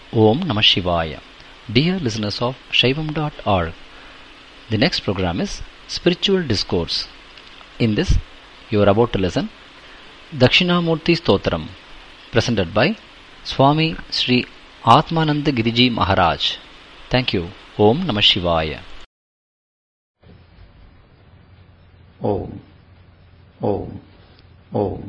Om Namah Shivaya. Dear listeners of Shaivam.org, the next program is Spiritual Discourse. In this, you are about to listen Dakshinamurti Stotram, presented by Swami Sri Atmananda Giriji Maharaj. Thank you. Om Namah Shivaya. Om Om Om.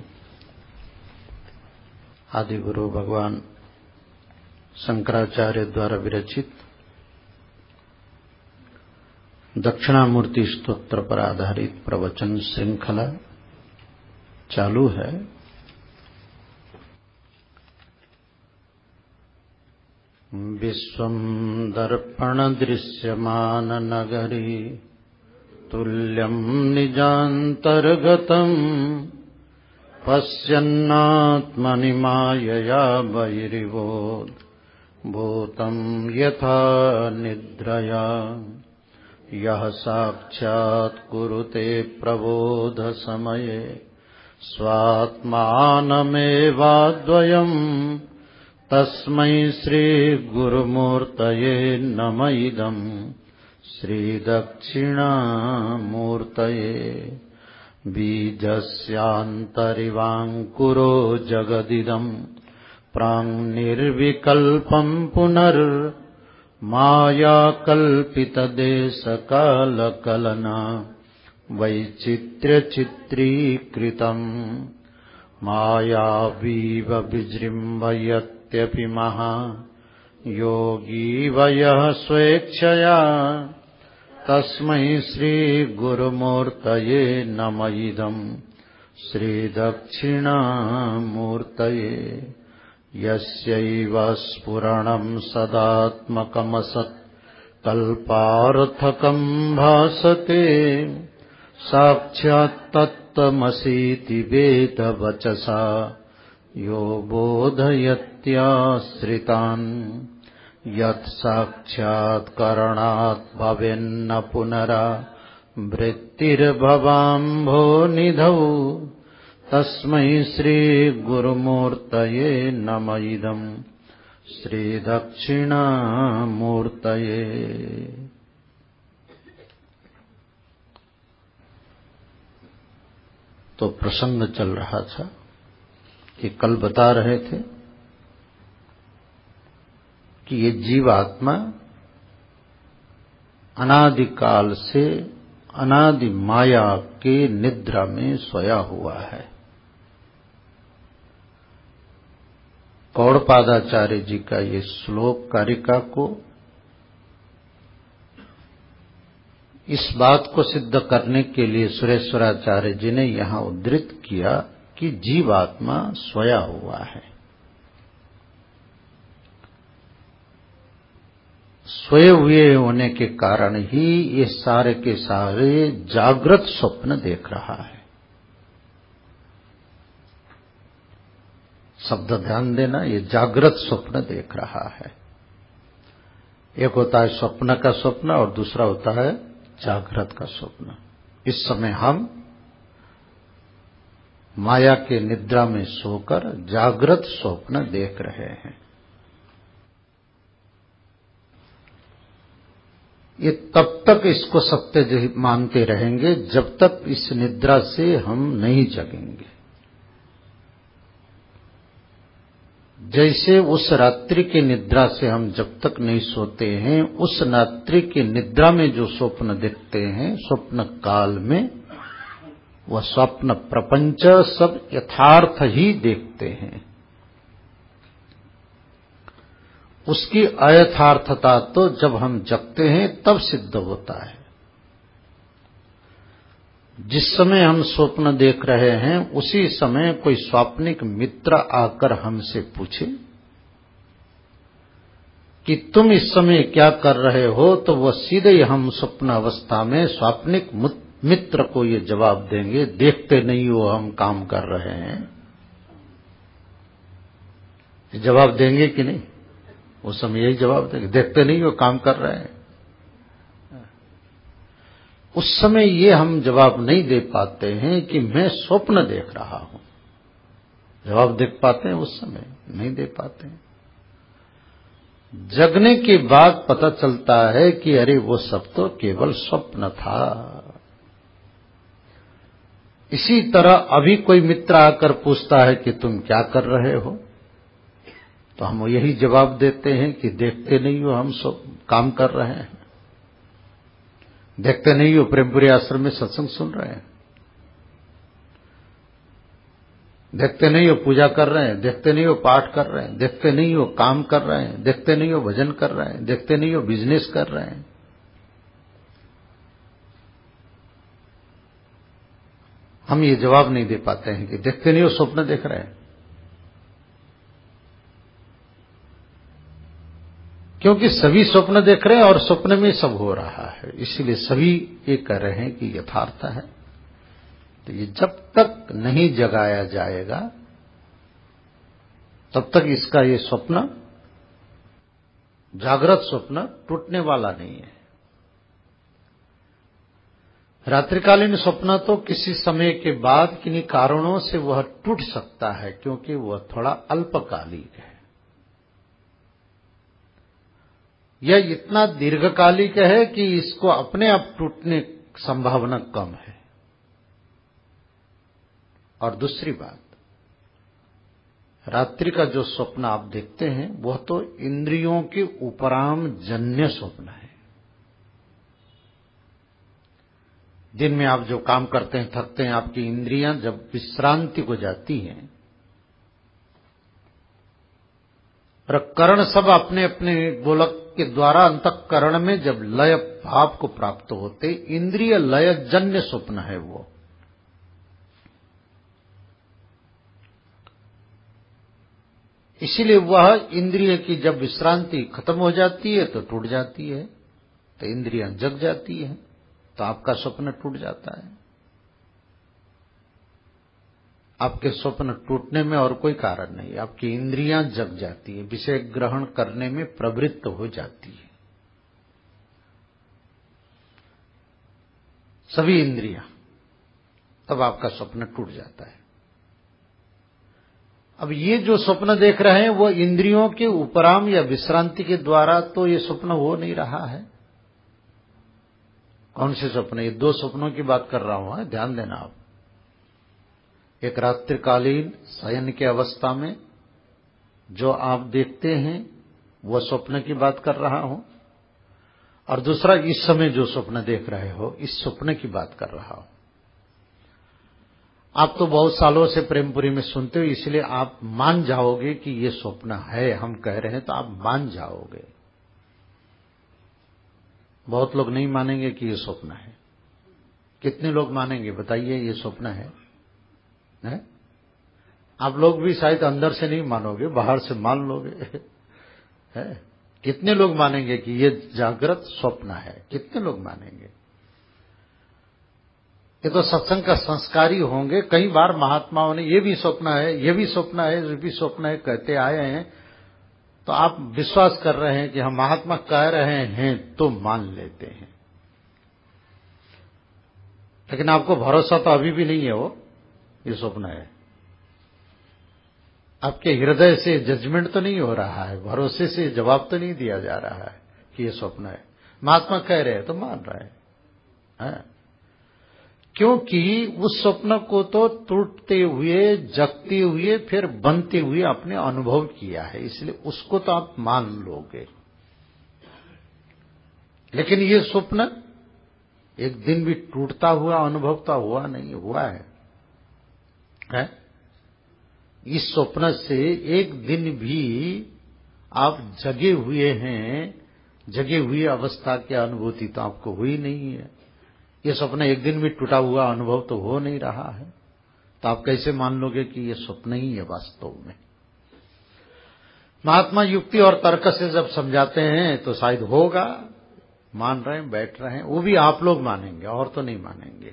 आदि गुरु भगवान शंकराचार्य द्वारा विरचित दक्षिणामूर्ति स्तोत्र पर आधारित प्रवचन श्रृंखला चालू है। विश्वं दर्पण दृश्यमान नगरी तुल्यं निजान्तर्गतम् पश्यन्नात्मनि मायया बहिर्भूतं भूतं यथा निद्रया यः साक्षात् कुरुते प्रबोधसमये स्वात्मानमेवाद्वयम् तस्मै श्रीगुरुमूर्तये नमः इदम् श्रीदक्षिणामूर्तये। बीजस्यान्तरिवाङ्कुरो जगदिदम् प्राङ्निर्विकल्पम् पुनर्मायाकल्पितदेशकालकलना वैचित्र्यचित्रीकृतम् मायावीव विजृम्भयत्यपि महा योगी वयः स्वेच्छया तस्मै श्रीगुरुमूर्तये नमः इदम् श्रीदक्षिणामूर्तये। यस्यैव स्फुरणम् सदात्मकमसत् कल्पार्थकम् भासते साक्षात् तत्त्वमसीति वेदवचसा यो बोधयत्याश्रितान् यत् साक्षात् करणात् भवेन्न पुनरा वृत्तिर्भवाम्भो निधौ तस्मै श्रीगुरुमूर्तये नमः इदम् श्रीदक्षिणामूर्तये। तो प्रसंग चल रहा था कि कल बता रहे थे कि ये जीवात्मा अनादिकाल से अनादि माया के निद्रा में सोया हुआ है। गौड़पादाचार्य जी का ये श्लोक कारिका को इस बात को सिद्ध करने के लिए सुरेश्वराचार्य जी ने यहां उद्धृत किया कि जीवात्मा सोया हुआ है। सोए हुए होने के कारण ही ये सारे के सारे जागृत स्वप्न देख रहा है। शब्द ध्यान देना, ये जागृत स्वप्न देख रहा है। एक होता है स्वप्न का स्वप्न और दूसरा होता है जागृत का स्वप्न। इस समय हम माया के निद्रा में सोकर जागृत स्वप्न देख रहे हैं। ये तब तक इसको सत्य मानते रहेंगे जब तक इस निद्रा से हम नहीं जगेंगे। जैसे उस रात्रि की निद्रा से हम जब तक नहीं सोते हैं, उस रात्रि की निद्रा में जो स्वप्न देखते हैं, स्वप्न काल में वह स्वप्न प्रपंच सब यथार्थ ही देखते हैं। उसकी अयथार्थता तो जब हम जगते हैं तब सिद्ध होता है। जिस समय हम स्वप्न देख रहे हैं उसी समय कोई स्वाप्निक मित्र आकर हमसे पूछे कि तुम इस समय क्या कर रहे हो, तो वह सीधे ही हम स्वप्न अवस्था में स्वाप्निक मित्र को ये जवाब देंगे, देखते नहीं हो हम काम कर रहे हैं। जवाब देंगे कि नहीं? उस समय यही जवाब देंगे, देखते नहीं हो काम कर रहे हैं। उस समय ये हम जवाब नहीं दे पाते हैं कि मैं स्वप्न देख रहा हूं। जवाब दे पाते हैं उस समय? नहीं दे पाते हैं। जगने के बाद पता चलता है कि अरे वो सब तो केवल स्वप्न था। इसी तरह अभी कोई मित्र आकर पूछता है कि तुम क्या कर रहे हो, तो हम यही जवाब देते हैं कि देखते नहीं हो हम सब काम कर रहे हैं, देखते नहीं हो प्रेमपुरी आश्रम में सत्संग सुन रहे हैं, देखते नहीं हो पूजा कर रहे हैं, देखते नहीं हो पाठ कर रहे हैं, देखते नहीं हो काम कर रहे हैं, देखते नहीं हो भजन कर रहे हैं, देखते नहीं हो बिजनेस कर रहे हैं। हम ये जवाब नहीं दे पाते हैं कि देखते नहीं हो स्वप्न देख रहे हैं, क्योंकि सभी स्वप्न देख रहे हैं और स्वप्न में सब हो रहा है, इसीलिए सभी ये कह रहे हैं कि यथार्थ है। तो ये जब तक नहीं जगाया जाएगा तब तक इसका ये स्वप्न, जागृत स्वप्न, टूटने वाला नहीं है। रात्रिकालीन स्वप्न तो किसी समय के बाद किन्हीं कारणों से वह टूट सकता है, क्योंकि वह थोड़ा अल्पकालिक है। यह इतना दीर्घकालिक है कि इसको अपने आप टूटने की संभावना कम है। और दूसरी बात, रात्रि का जो स्वप्न आप देखते हैं वह तो इंद्रियों के उपराम जन्य स्वप्न है। दिन में आप जो काम करते हैं, थकते हैं, आपकी इंद्रियां जब विश्रांति को जाती हैं और कर्ण सब अपने अपने गोलक के द्वारा अंतःकरण में जब लय भाव को प्राप्त होते, इंद्रिय लय जन्य स्वप्न है वो। इसीलिए वह इंद्रिय की जब विश्रांति खत्म हो जाती है तो टूट जाती है, तो इंद्रियां जग जाती है, तो आपका स्वप्न टूट जाता है। आपके स्वप्न टूटने में और कोई कारण नहीं, आपकी इंद्रियां जग जाती है, विषय ग्रहण करने में प्रवृत्त हो जाती है, सभी इंद्रियां, तब आपका स्वप्न टूट जाता है। अब ये जो स्वप्न देख रहे हैं वो इंद्रियों के उपराम या विश्रांति के द्वारा तो ये स्वप्न हो नहीं रहा है। कौन से स्वप्न? ये दो स्वप्नों की बात कर रहा हूं, ध्यान देना आप। एक रात्रिकालीन शयन के अवस्था में जो आप देखते हैं वो स्वप्न की बात कर रहा हूं, और दूसरा इस समय जो स्वप्न देख रहे हो इस स्वप्न की बात कर रहा हूं। आप तो बहुत सालों से प्रेमपुरी में सुनते हो, इसलिए आप मान जाओगे कि ये स्वप्न है, हम कह रहे हैं तो आप मान जाओगे। बहुत लोग नहीं मानेंगे कि ये स्वप्न है। कितने लोग मानेंगे बताइए ये स्वप्न है? आप लोग भी शायद अंदर से नहीं मानोगे, बाहर से मान लोगे है? कितने लोग मानेंगे कि ये जागृत स्वप्न है? कितने लोग मानेंगे? ये तो सत्संग का संस्कारी होंगे। कई बार महात्माओं ने ये भी स्वप्न है, ये भी स्वप्न है, ये भी स्वप्न है कहते आए हैं, तो आप विश्वास कर रहे हैं कि हम महात्मा कह रहे हैं तो मान लेते हैं, लेकिन आपको भरोसा तो अभी भी नहीं है वो ये स्वप्न है। आपके हृदय से जजमेंट तो नहीं हो रहा है, भरोसे से जवाब तो नहीं दिया जा रहा है कि ये स्वप्न है। महात्मा कह रहे हैं तो मान रहे हैं, क्योंकि उस स्वप्न को तो टूटते हुए, जगते हुए, फिर बनते हुए आपने अनुभव किया है, इसलिए उसको तो आप मान लोगे। लेकिन ये स्वप्न एक दिन भी टूटता हुआ अनुभव तो हुआ नहीं, हुआ है? इस स्वप्न से एक दिन भी आप जगे हुए हैं, जगे हुई अवस्था की अनुभूति तो आपको हुई नहीं है। ये स्वप्न एक दिन भी टूटा हुआ अनुभव तो हो नहीं रहा है, तो आप कैसे मान लोगे कि ये स्वप्न ही है वास्तव में? महात्मा युक्ति और तर्क से जब समझाते हैं तो शायद होगा, मान रहे हैं, बैठ रहे हैं, वो भी आप लोग मानेंगे और तो नहीं मानेंगे।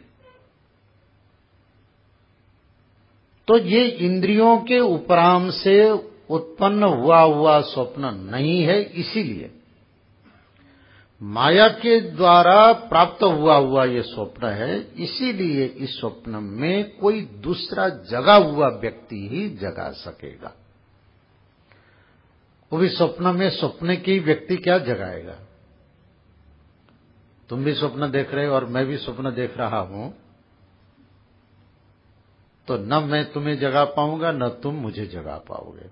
तो ये इंद्रियों के उपराम से उत्पन्न हुआ स्वप्न नहीं है, इसीलिए माया के द्वारा प्राप्त हुआ ये स्वप्न है। इसीलिए इस स्वप्न में कोई दूसरा जगा हुआ व्यक्ति ही जगा सकेगा, वो भी स्वप्न में। स्वप्न की व्यक्ति क्या जगाएगा? तुम भी स्वप्न देख रहे हो और मैं भी स्वप्न देख रहा हूं, तो न मैं तुम्हें जगा पाऊंगा न तुम मुझे जगा पाओगे।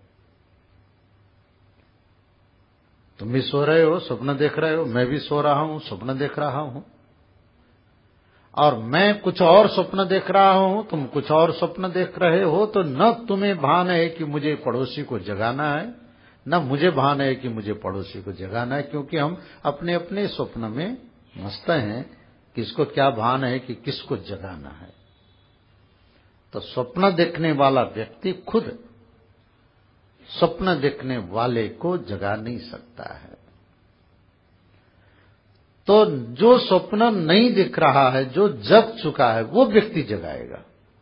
तुम भी सो रहे हो, स्वप्न देख रहे हो, मैं भी सो रहा हूं, स्वप्न देख रहा हूं, और मैं कुछ और स्वप्न देख रहा हूं, तुम कुछ और स्वप्न देख रहे हो। तो न तुम्हें भान है कि मुझे पड़ोसी को जगाना है, न मुझे भान है कि मुझे पड़ोसी को जगाना है, क्योंकि हम अपने अपने स्वप्न में मस्त हैं। किसको क्या भान है कि किसको जगाना है? तो स्वप्न देखने वाला व्यक्ति खुद स्वप्न देखने वाले को जगा नहीं सकता है। तो जो स्वप्न नहीं दिख रहा है, जो जग चुका है, वो व्यक्ति जगाएगा।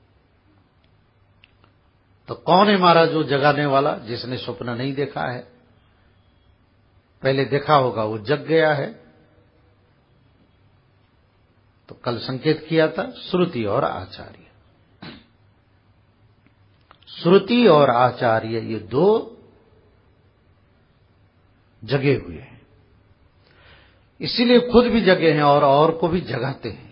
तो कौन है महाराज जो जगाने वाला? जिसने स्वप्न नहीं देखा है, पहले देखा होगा, वो जग गया है। तो कल संकेत किया था श्रुति और आचार्य। श्रुति और आचार्य ये दो जगे हुए हैं, इसीलिए खुद भी जगे हैं और को भी जगाते हैं।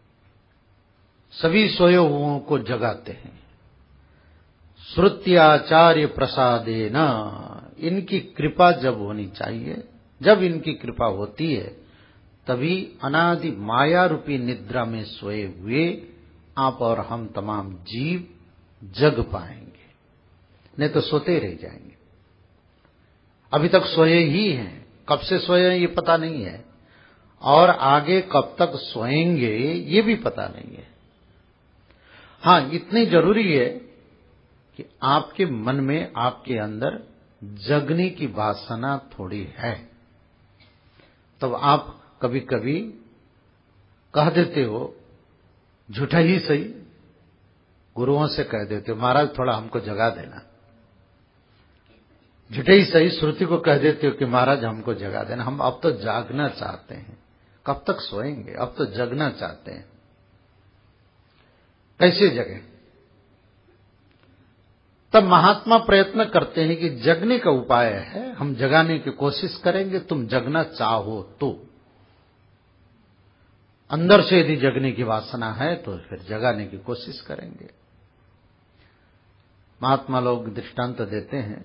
सभी सोए हुओं को जगाते हैं। श्रुत्याचार्य प्रसादेन, इनकी कृपा जब होनी चाहिए, जब इनकी कृपा होती है, तभी अनादि माया रूपी निद्रा में सोए हुए आप और हम तमाम जीव जग पाएंगे, नहीं तो सोते रह जाएंगे। अभी तक सोए ही हैं, कब से सोए हैं ये पता नहीं है, और आगे कब तक सोएंगे ये भी पता नहीं है। हां, इतनी जरूरी है कि आपके मन में, आपके अंदर जगने की वासना थोड़ी है। तब आप कभी कभी कह देते हो, झूठा ही सही, गुरुओं से कह देते हो, महाराज थोड़ा हमको जगा देना। झूठे ही सही श्रुति को कह देते हो कि महाराज हमको जगा देना। हम अब तो जागना चाहते हैं, कब तक सोएंगे? अब तो जगना चाहते हैं। कैसे जगें? तब महात्मा प्रयत्न करते हैं कि जगने का उपाय है, हम जगाने की कोशिश करेंगे। तुम जगना चाहो तो, अंदर से यदि जगने की वासना है तो फिर जगाने की कोशिश करेंगे। महात्मा लोग दृष्टांत देते हैं।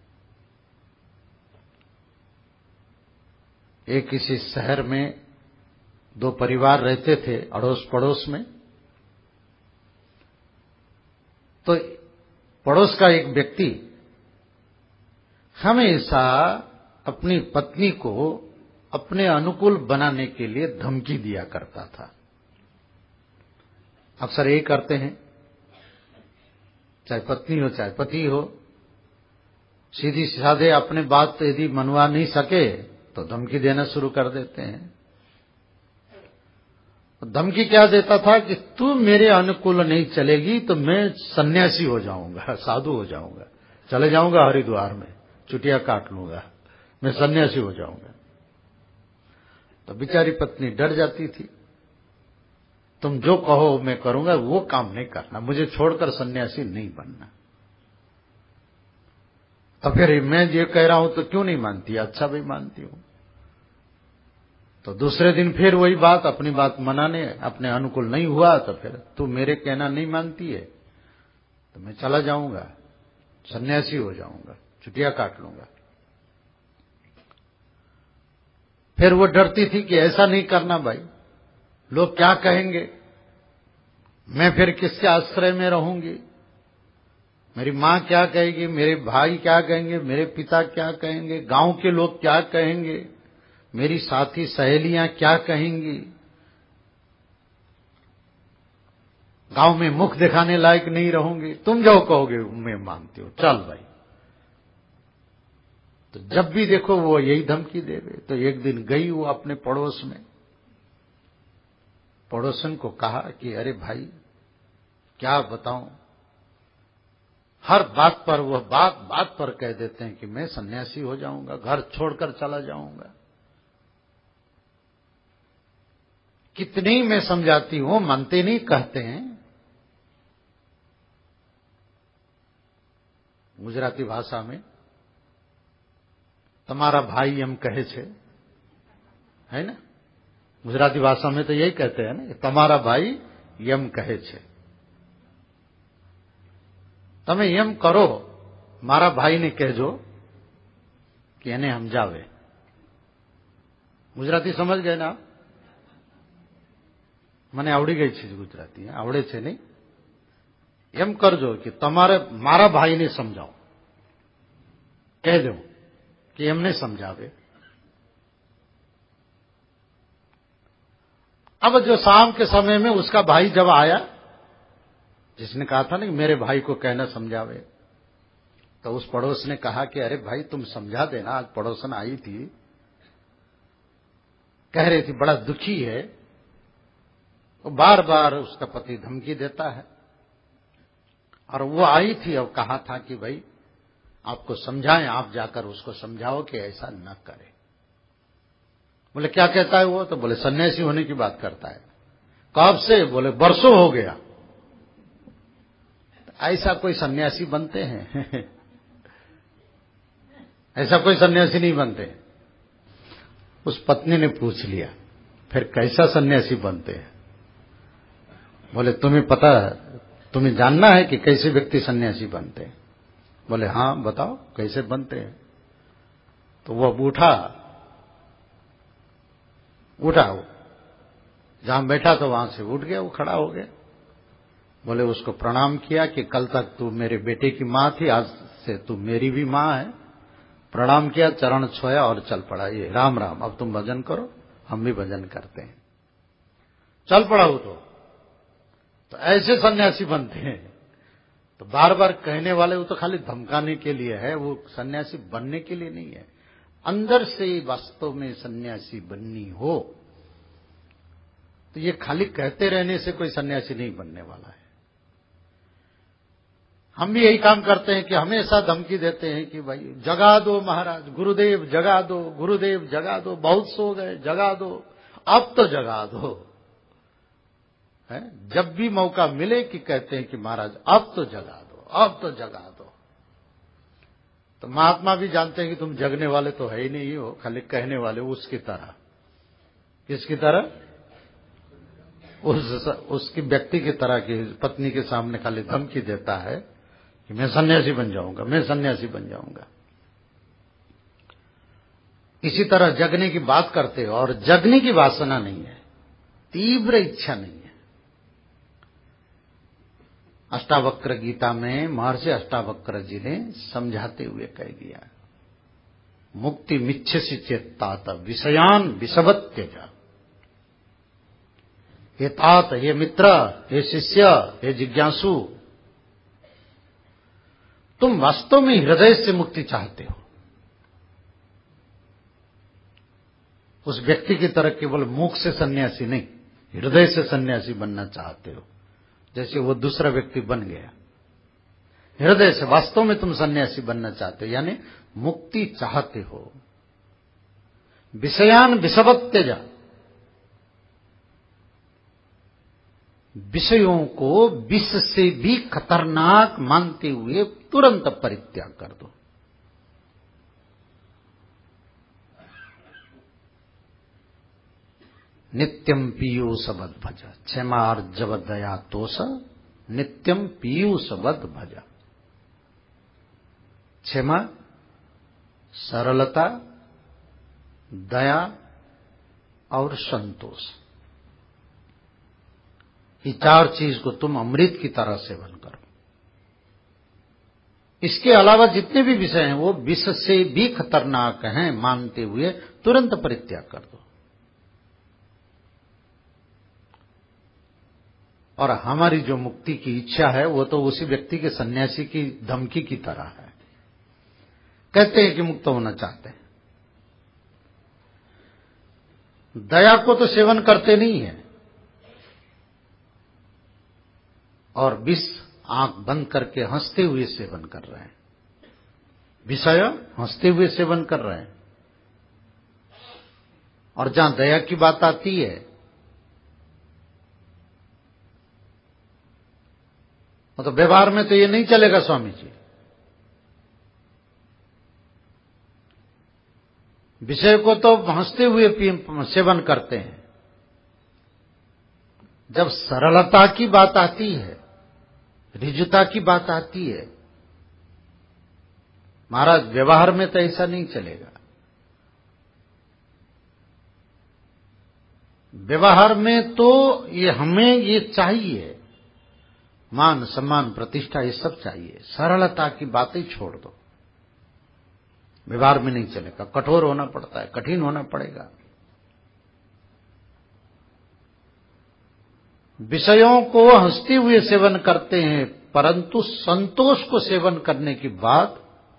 एक किसी शहर में दो परिवार रहते थे अड़ोस पड़ोस में। तो पड़ोस का एक व्यक्ति हमेशा अपनी पत्नी को अपने अनुकूल बनाने के लिए धमकी दिया करता था। अक्सर यही करते हैं, चाहे पत्नी हो चाहे पति हो, सीधी साधे अपने बात यदि मनवा नहीं सके तो धमकी देना शुरू कर देते हैं। धमकी क्या देता था कि तू मेरे अनुकूल नहीं चलेगी तो मैं सन्यासी हो जाऊंगा, साधु हो जाऊंगा, चले जाऊंगा हरिद्वार में, चुटिया काट लूंगा, मैं सन्यासी हो जाऊंगा। तो बेचारी पत्नी डर जाती थी, तुम जो कहो मैं करूंगा, वो काम नहीं करना, मुझे छोड़कर सन्यासी नहीं बनना। तो फिर मैं ये कह रहा हूं तो क्यों नहीं मानती? अच्छा भी मानती हूं। तो दूसरे दिन फिर वही बात, अपनी बात मनाने, अपने अनुकूल नहीं हुआ तो फिर तू मेरे कहना नहीं मानती है तो मैं चला जाऊंगा, सन्यासी हो जाऊंगा, चुटिया काट लूंगा। फिर वो डरती थी कि ऐसा नहीं करना भाई, लोग क्या कहेंगे, मैं फिर किसके आश्रय में रहूंगी, मेरी मां क्या कहेगी, मेरे भाई क्या कहेंगे, मेरे पिता क्या कहेंगे, गांव के लोग क्या कहेंगे, मेरी साथी सहेलियां क्या कहेंगी, गांव में मुख दिखाने लायक नहीं रहूंगी, तुम जो कहोगे मैं मानती हूं, चल भाई। तो जब भी देखो वो यही धमकी देवे। तो एक दिन गई वो अपने पड़ोस में, पड़ोसन को कहा कि अरे भाई क्या बताऊं, हर बात पर वह बात पर कह देते हैं कि मैं सन्यासी हो जाऊंगा, घर छोड़कर चला जाऊंगा। कितनी मैं समझाती हूं, मानते नहीं, कहते हैं। गुजराती भाषा में તમારા ભાઈ એમ કહે છે, है ना? गुजराती भाषा में तो यही कहते हैं ना, તમારા ભાઈ એમ કહે છે, તમે એમ કરો, મારા ભાઈને કહેજો કે એને સમજાવે. ગુજરાતી સમજ ગए ना? મને આવડી ગઈ છે ગુજરાતી, આવડે છે નહીં? એમ કરજો કે તમારે મારા ભાઈને સમજાવો, કહેજો कि એમને समझावे. अब जो शाम के समय में उसका भाई जब आया, जिसने कहा था ना कि मेरे भाई को कहना समझावे, तो उस पड़ोस ने कहा कि अरे भाई तुम समझा देना, आज पड़ोसन आई थी, कह रही थी बड़ा दुखी है, वो बार बार उसका पति धमकी देता है, और वो आई थी और कहा था कि भाई आपको समझाएं, आप जाकर उसको समझाओ कि ऐसा न करे. बोले क्या कहता है वो? तो बोले सन्यासी होने की बात करता है. कब से? बोले बरसों हो गया. ऐसा कोई सन्यासी बनते हैं? ऐसा कोई सन्यासी नहीं बनते. उस पत्नी ने पूछ लिया, फिर कैसा सन्यासी बनते हैं? बोले तुम्हें पता, तुम्हें जानना है कि कैसे व्यक्ति सन्यासी बनते हैं? बोले हाँ बताओ कैसे बनते हैं. तो वो उठा वो जहां बैठा तो वहां से उठ गया, वो खड़ा हो गया. बोले उसको प्रणाम किया कि कल तक तू मेरे बेटे की मां थी, आज से तू मेरी भी मां है. प्रणाम किया, चरण छुआ और चल पड़ा. ये राम राम, अब तुम भजन करो, हम भी भजन करते हैं. चल पड़ा वो तो ऐसे सन्यासी बनते हैं. तो बार बार कहने वाले वो तो खाली धमकाने के लिए है, वो सन्यासी बनने के लिए नहीं है. अंदर से वास्तव में सन्यासी बननी हो तो ये खाली कहते रहने से कोई सन्यासी नहीं बनने वाला है. हम भी यही काम करते हैं कि हमेशा धमकी देते हैं कि भाई जगा दो महाराज, गुरुदेव जगा दो, गुरुदेव जगा दो, बहुत सो गए, जगा दो, अब तो जगा दो. है? जब भी मौका मिले कि कहते हैं कि महाराज अब तो जगा दो, अब तो जगा दो. तो महात्मा भी जानते हैं कि तुम जगने वाले तो है ही नहीं हो, खाली कहने वाले. उसकी तरह, किसकी तरह? उसकी व्यक्ति की तरह की पत्नी के सामने खाली धमकी देता है कि मैं सन्यासी बन जाऊंगा, मैं सन्यासी बन जाऊंगा. इसी तरह जगने की बात करते हो और जगने की वासना नहीं है, तीव्र इच्छा नहीं है. अष्टावक्र गीता में महर्षि अष्टावक्र जी ने समझाते हुए कह दिया, मुक्ति मिच्छसि चेत्तात विषयान विषवत्यज. हे तात, हे मित्र, हे शिष्य, हे जिज्ञासु, तुम वास्तव में हृदय से मुक्ति चाहते हो. उस व्यक्ति की तरह केवल मुख से सन्यासी नहीं, हृदय से सन्यासी बनना चाहते हो, जैसे वो दूसरा व्यक्ति बन गया. हृदय से वास्तव में तुम सन्यासी बनना चाहते हो, यानी मुक्ति चाहते हो. विषयान विषवत्यज, विषयों को विष से भी खतरनाक मानते हुए तुरंत परित्याग कर दो. नित्यम पीयूषवद भज, क्षमार्जव दया तोष, नित्यम पीयूषवद भज. क्षमा, सरलता, दया और संतोष, ये चार चीज को तुम अमृत की तरह सेवन करो. इसके अलावा जितने भी विषय हैं वो विष से भी खतरनाक हैं मानते हुए तुरंत परित्याग कर दो. और हमारी जो मुक्ति की इच्छा है वो तो उसी व्यक्ति के सन्यासी की धमकी की तरह है. कहते हैं कि मुक्त होना चाहते हैं, दया को तो सेवन करते नहीं है, और विष आंख बंद करके हंसते हुए सेवन कर रहे हैं. विषय हंसते हुए सेवन कर रहे हैं. और जहां दया की बात आती है तो व्यवहार में तो ये नहीं चलेगा स्वामी जी. विषय को तो हंसते हुए सेवन करते हैं। जब सरलता की बात आती है, ऋजुता की बात आती है, महाराज व्यवहार में तो ऐसा नहीं चलेगा। व्यवहार में तो ये हमें ये चाहिए, मान सम्मान प्रतिष्ठा ये सब चाहिए। सरलता की बातें छोड़ दो, व्यवहार में नहीं चलेगा। कठोर होना पड़ता है, कठिन होना पड़ेगा। विषयों को हंसते हुए सेवन करते हैं, परंतु संतोष को सेवन करने की बात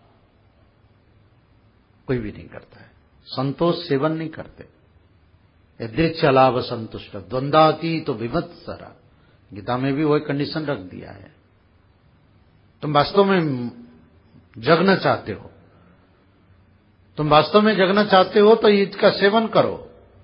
कोई भी नहीं करता है। संतोष सेवन नहीं करते। यदृच्छ लाभ संतुष्ट द्वंद्वाती तो विमत्सरा, गीता में भी वही कंडीशन रख दिया है। तुम वास्तव में जगना चाहते हो, तुम वास्तव में जगना चाहते हो तो इसका सेवन करो।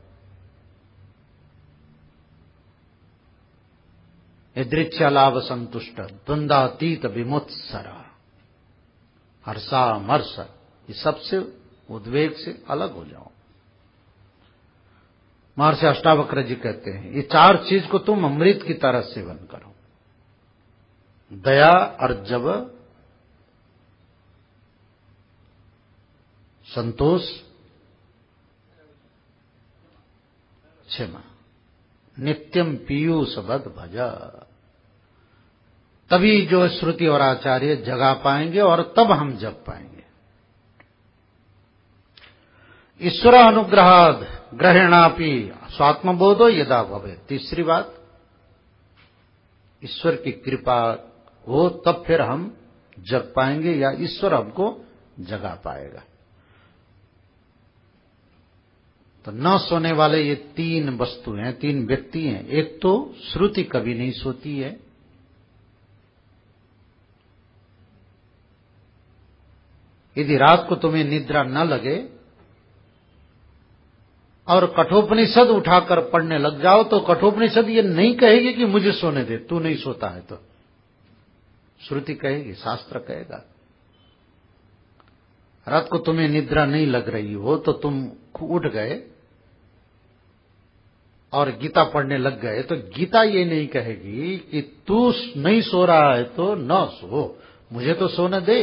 यदृच्छ लाभ संतुष्ट द्वंद्वातीत विमुत्सरा, हर्षामर्ष, ये सबसे उद्वेग से अलग हो जाओ। महर्षि अष्टावक्र जी कहते हैं ये चार चीज को तुम अमृत की तरह सेवन करो। दया, अर्जव, संतोष, क्षमा। नित्यम पीयूषवद भजा, तभी जो श्रुति और आचार्य जगा पाएंगे और तब हम जग पाएंगे। ईश्वर अनुग्रहाद ग्रहेणापि स्वात्मबोधो यदा भवे। तीसरी बात, ईश्वर की कृपा हो तब फिर हम जग पाएंगे या ईश्वर हमको जगा पाएगा। तो न सोने वाले ये तीन वस्तु हैं, तीन व्यक्ति हैं। एक तो श्रुति कभी नहीं सोती है, यदि रात को तुम्हें निद्रा न लगे और कठोपनिषद उठाकर पढ़ने लग जाओ तो कठोपनिषद ये नहीं कहेगी कि मुझे सोने दे, तू नहीं सोता है। तो श्रुति कहेगी, शास्त्र कहेगा। रात को तुम्हें निद्रा नहीं लग रही हो तो तुम उठ गए और गीता पढ़ने लग गए तो गीता ये नहीं कहेगी कि तू नहीं सो रहा है तो न सो, मुझे तो सोने दे।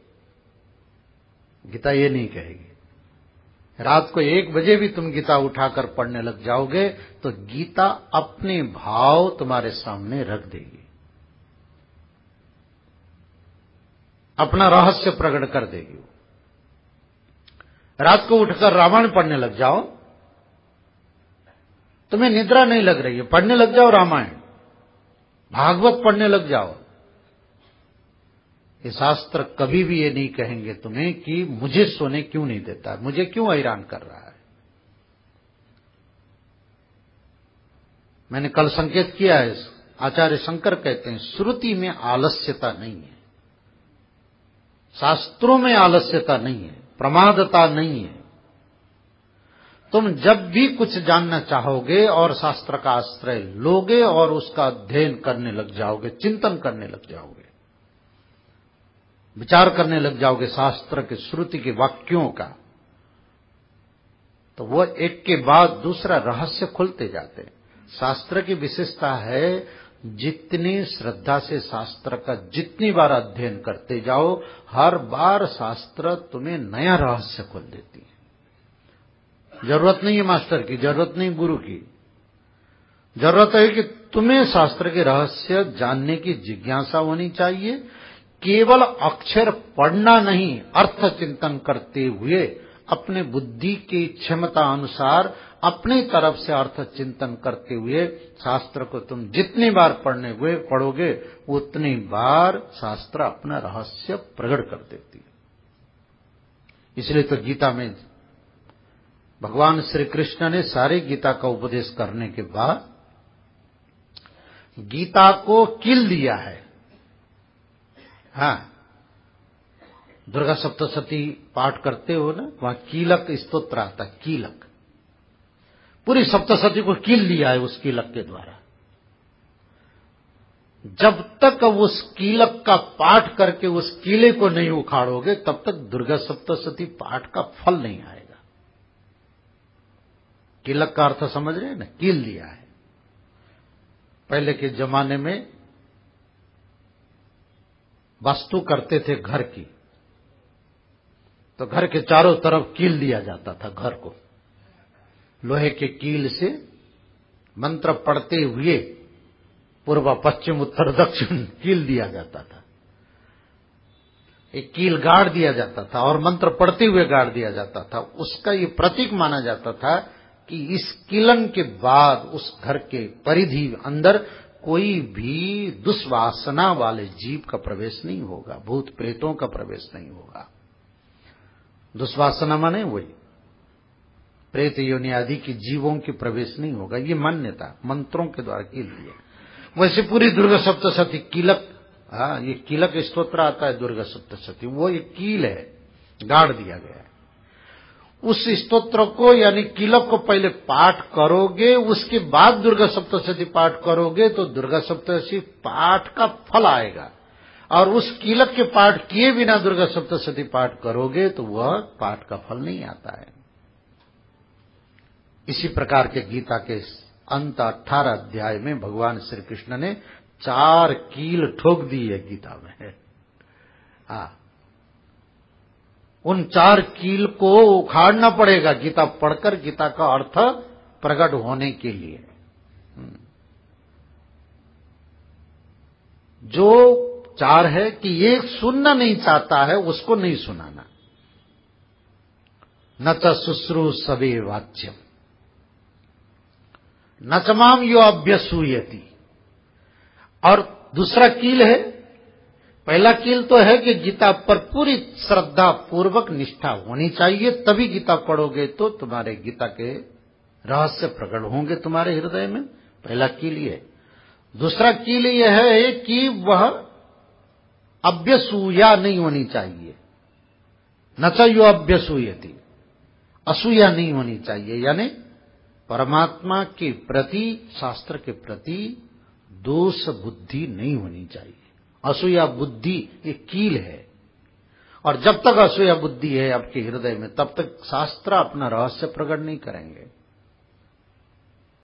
गीता ये नहीं कहेगी। रात को 1 बजे भी तुम गीता उठाकर पढ़ने लग जाओगे तो गीता अपने भाव तुम्हारे सामने रख देगी, अपना रहस्य प्रकट कर देगी। रात को उठकर रामायण पढ़ने लग जाओ, तुम्हें निद्रा नहीं लग रही है, पढ़ने लग जाओ रामायण, भागवत पढ़ने लग जाओ। ये शास्त्र कभी भी ये नहीं कहेंगे तुम्हें कि मुझे सोने क्यों नहीं देता है, मुझे क्यों हैरान कर रहा है। मैंने कल संकेत किया है, आचार्य शंकर कहते हैं श्रुति में आलस्यता नहीं है, शास्त्रों में आलस्यता नहीं है, प्रमादता नहीं है। तुम जब भी कुछ जानना चाहोगे और शास्त्र का आश्रय लोगे और उसका अध्ययन करने लग जाओगे, चिंतन करने लग जाओगे, विचार करने लग जाओगे शास्त्र के, श्रुति के वाक्यों का, तो वो एक के बाद दूसरा रहस्य खुलते जाते हैं। शास्त्र की विशेषता है जितनी श्रद्धा से शास्त्र का जितनी बार अध्ययन करते जाओ, हर बार शास्त्र तुम्हें नया रहस्य खोल देती है। जरूरत नहीं है मास्टर की, जरूरत नहीं गुरु की, जरूरत है कि तुम्हें शास्त्र के रहस्य जानने की जिज्ञासा होनी चाहिए। केवल अक्षर पढ़ना नहीं, अर्थ चिंतन करते हुए अपने बुद्धि की क्षमता अनुसार अपनी तरफ से अर्थ चिंतन करते हुए शास्त्र को तुम जितनी बार पढ़ोगे उतनी बार शास्त्र अपना रहस्य प्रकट कर देती है। इसलिए तो गीता में भगवान श्री कृष्ण ने सारे गीता का उपदेश करने के बाद गीता को कील दिया है। हाँ, दुर्गा सप्तशती पाठ करते हो ना, वहां कीलक स्तोत्र आता है। कीलक पूरी सप्तशती को कील लिया है उस कीलक के द्वारा। जब तक उस कीलक का पाठ करके उस कीले को नहीं उखाड़ोगे तब तक दुर्गा सप्तशती पाठ का फल नहीं आएगा। कीलक का अर्थ समझ रहे हैं ना, कील दिया है। पहले के जमाने में वास्तु करते थे घर की, तो घर के चारों तरफ कील दिया जाता था। घर को लोहे के कील से मंत्र पढ़ते हुए पूर्व पश्चिम उत्तर दक्षिण कील दिया जाता था। एक कील गाड़ दिया जाता था और मंत्र पढ़ते हुए गाड़ दिया जाता था। उसका ये प्रतीक माना जाता था कि इस कीलन के बाद उस घर के परिधि अंदर कोई भी दुष्वासना वाले जीव का प्रवेश नहीं होगा, भूत प्रेतों का प्रवेश नहीं होगा। दुष्वासना माने वही प्रेत योनि आदि की जीवों की प्रवेश नहीं होगा, ये मान्यता मंत्रों के द्वारा कील दिया। वैसे पूरी दुर्गा सप्तशती कीलक, हाँ, ये कीलक स्तोत्र आता है दुर्गा सप्तशती, वो ये कील है, गाड़ दिया गया है। उस स्तोत्र को यानी कीलक को पहले पाठ करोगे, उसके बाद दुर्गा सप्तशती पाठ करोगे तो दुर्गा सप्तशती पाठ का फल आएगा। और उस कीलक के पाठ किए बिना दुर्गा सप्तशती पाठ करोगे तो वह पाठ का फल नहीं आता है। इसी प्रकार के गीता के अंत 18 अध्याय में भगवान श्री कृष्ण ने 4 कील ठोक दी है गीता में। हाँ, उन 4 कील को उखाड़ना पड़ेगा गीता पढ़कर, गीता का अर्थ प्रकट होने के लिए। जो 4 है कि ये सुनना नहीं चाहता है उसको नहीं सुनाना। न च शुश्रू सवे वाच्यम न चमाम यो अभ्यसूयति। और दूसरा कील है, पहला कील तो है कि गीता पर पूरी श्रद्धा पूर्वक निष्ठा होनी चाहिए, तभी गीता पढ़ोगे तो तुम्हारे गीता के रहस्य प्रकट होंगे तुम्हारे हृदय में। पहला कील ये। दूसरा कील यह है कि वह अभ्यसूया नहीं होनी चाहिए। न च यो अभ्यसूयति, असूया नहीं होनी चाहिए, यानी परमात्मा के प्रति, शास्त्र के प्रति दोष बुद्धि नहीं होनी चाहिए। असूया बुद्धि ये कील है, और जब तक असूया बुद्धि है आपके हृदय में तब तक शास्त्र अपना रहस्य प्रकट नहीं करेंगे।